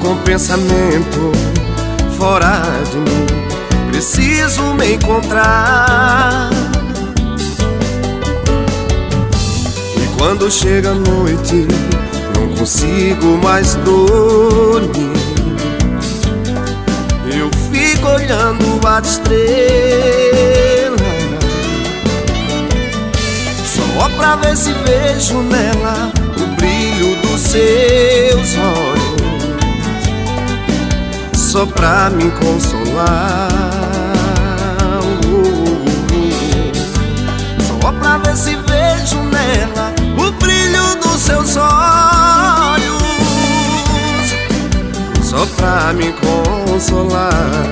com o pensamento fora de mim, preciso me encontrar. E quando chega a noite, não consigo mais dormir. Eu fico olhando as estrelas, só pra ver se vejo nela o brilho dos seus olhos, só pra me consolar. Só pra ver se vejo nela o brilho dos seus olhos, só pra me consolar.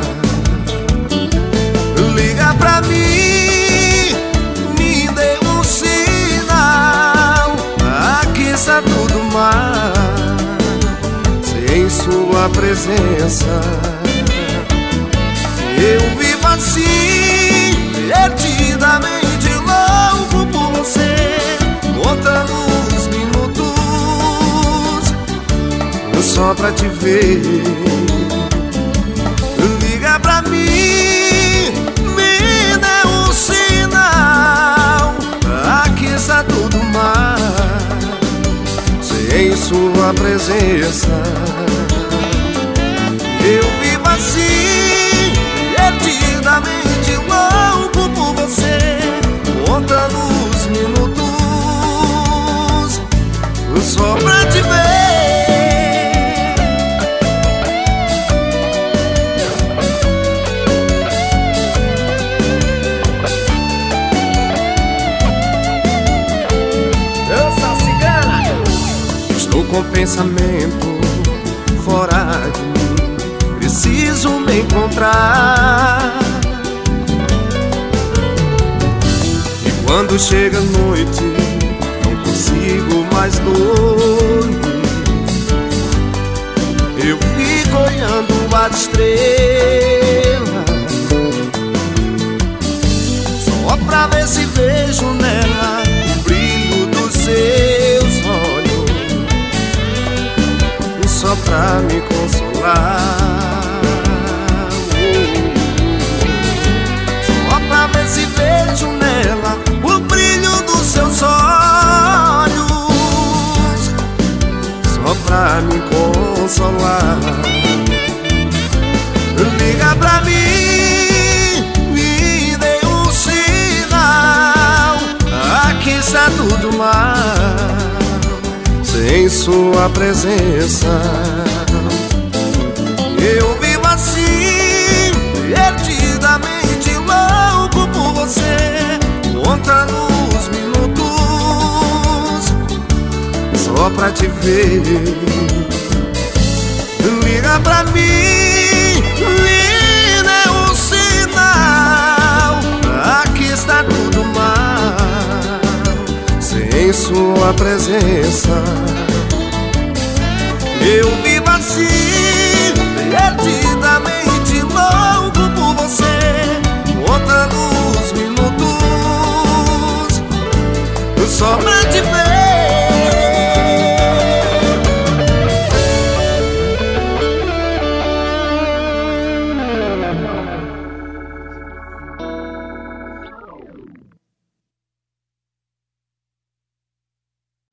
Liga pra mim, me dê um sinal, aqui está tudo mal sem sua presença. Eu vivo assim, perdidamente louco por você, contando os minutos só pra te ver. Liga pra mim, me dê um sinal, aqui está tudo mal sem sua presença. Eu vivo assim, perdidamente louco por você, contando os minutos só pra te ver. Estou com o pensamento fora de mim, preciso me encontrar. E quando chega a noite, não consigo mais dormir. Eu fico olhando as estrelas, só pra ver se vejo nela o brilho dos seus olhos, só pra me consolar. Só pra ver se vejo nela o brilho dos seus olhos, só pra me consolar. Liga pra mim, me dê um sinal, aqui está tudo mal sem sua presença. Eu vivo assim, perdidamente louco por você, contando os minutos só pra te ver. Liga pra mim, me dê um sinal, aqui está tudo mal sem sua presença. Eu vivo assim,